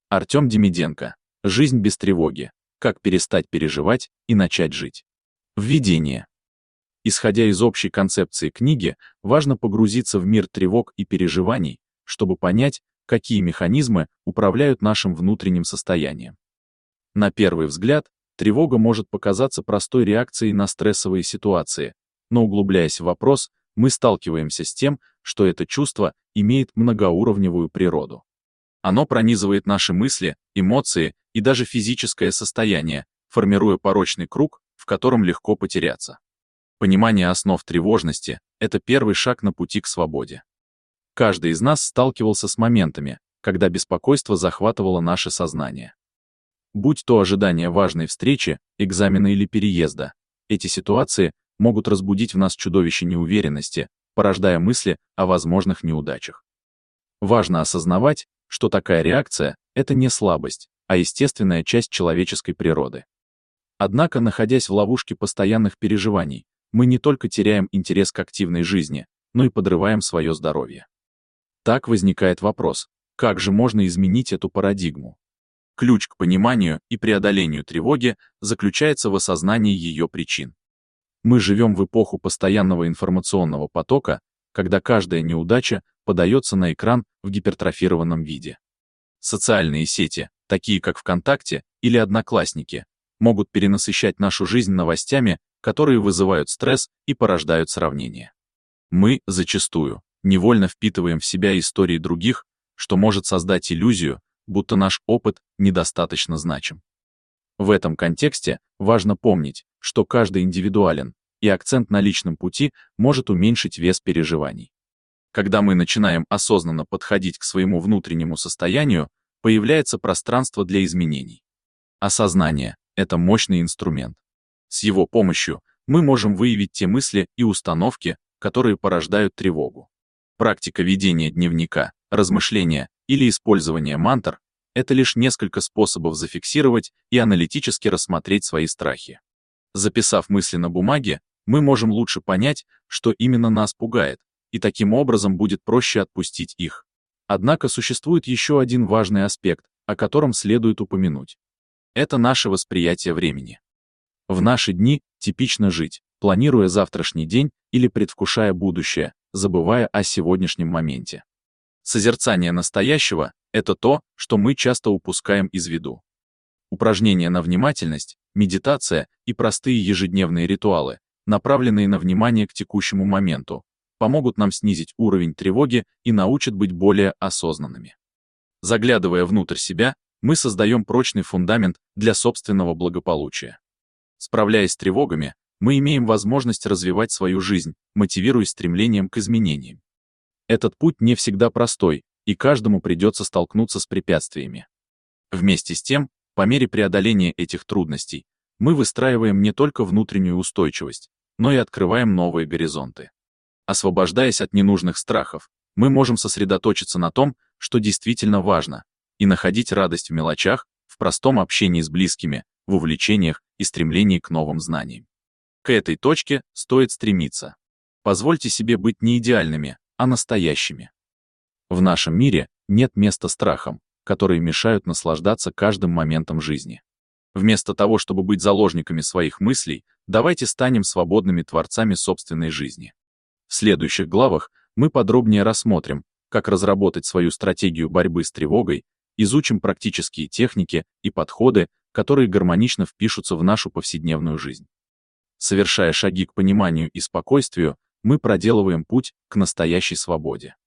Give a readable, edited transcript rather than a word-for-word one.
Артем Демиденко. Жизнь без тревоги. Как перестать переживать и начать жить. Введение. Исходя из общей концепции книги, важно погрузиться в мир тревог и переживаний, чтобы понять, какие механизмы управляют нашим внутренним состоянием. На первый взгляд, тревога может показаться простой реакцией на стрессовые ситуации, но углубляясь в вопрос, мы сталкиваемся с тем, что это чувство имеет многоуровневую природу. Оно пронизывает наши мысли, эмоции и даже физическое состояние, формируя порочный круг, в котором легко потеряться. Понимание основ тревожности — это первый шаг на пути к свободе. Каждый из нас сталкивался с моментами, когда беспокойство захватывало наше сознание. Будь то ожидание важной встречи, экзамена или переезда, эти ситуации могут разбудить в нас чудовище неуверенности, порождая мысли о возможных неудачах. Важно осознавать, что такая реакция — это не слабость, а естественная часть человеческой природы. Однако, находясь в ловушке постоянных переживаний, мы не только теряем интерес к активной жизни, но и подрываем свое здоровье. Так возникает вопрос, как же можно изменить эту парадигму? Ключ к пониманию и преодолению тревоги заключается в осознании ее причин. Мы живем в эпоху постоянного информационного потока, когда каждая неудача подается на экран в гипертрофированном виде. Социальные сети, такие как ВКонтакте или Одноклассники, могут перенасыщать нашу жизнь новостями, которые вызывают стресс и порождают сравнения. Мы, зачастую, невольно впитываем в себя истории других, что может создать иллюзию, будто наш опыт недостаточно значим. В этом контексте важно помнить, что каждый индивидуален, и акцент на личном пути может уменьшить вес переживаний. Когда мы начинаем осознанно подходить к своему внутреннему состоянию, появляется пространство для изменений. Осознание — это мощный инструмент. С его помощью мы можем выявить те мысли и установки, которые порождают тревогу. Практика ведения дневника, размышления или использования мантр — это лишь несколько способов зафиксировать и аналитически рассмотреть свои страхи. Записав мысли на бумаге, мы можем лучше понять, что именно нас пугает, и таким образом будет проще отпустить их. Однако существует еще один важный аспект, о котором следует упомянуть. Это наше восприятие времени. В наши дни типично жить, планируя завтрашний день или предвкушая будущее, забывая о сегодняшнем моменте. Созерцание настоящего — это то, что мы часто упускаем из виду. Упражнения на внимательность, медитация и простые ежедневные ритуалы, направленные на внимание к текущему моменту, помогут нам снизить уровень тревоги и научат быть более осознанными. Заглядывая внутрь себя, мы создаем прочный фундамент для собственного благополучия. Справляясь с тревогами, мы имеем возможность развивать свою жизнь, мотивируясь стремлением к изменениям. Этот путь не всегда простой, и каждому придется столкнуться с препятствиями. Вместе с тем, по мере преодоления этих трудностей, мы выстраиваем не только внутреннюю устойчивость, но и открываем новые горизонты. Освобождаясь от ненужных страхов, мы можем сосредоточиться на том, что действительно важно, и находить радость в мелочах, в простом общении с близкими, в увлечениях и стремлении к новым знаниям. К этой точке стоит стремиться. Позвольте себе быть не идеальными, а настоящими. В нашем мире нет места страхам, которые мешают наслаждаться каждым моментом жизни. Вместо того, чтобы быть заложниками своих мыслей, давайте станем свободными творцами собственной жизни. В следующих главах мы подробнее рассмотрим, как разработать свою стратегию борьбы с тревогой, изучим практические техники и подходы, которые гармонично впишутся в нашу повседневную жизнь. Совершая шаги к пониманию и спокойствию, мы проделываем путь к настоящей свободе.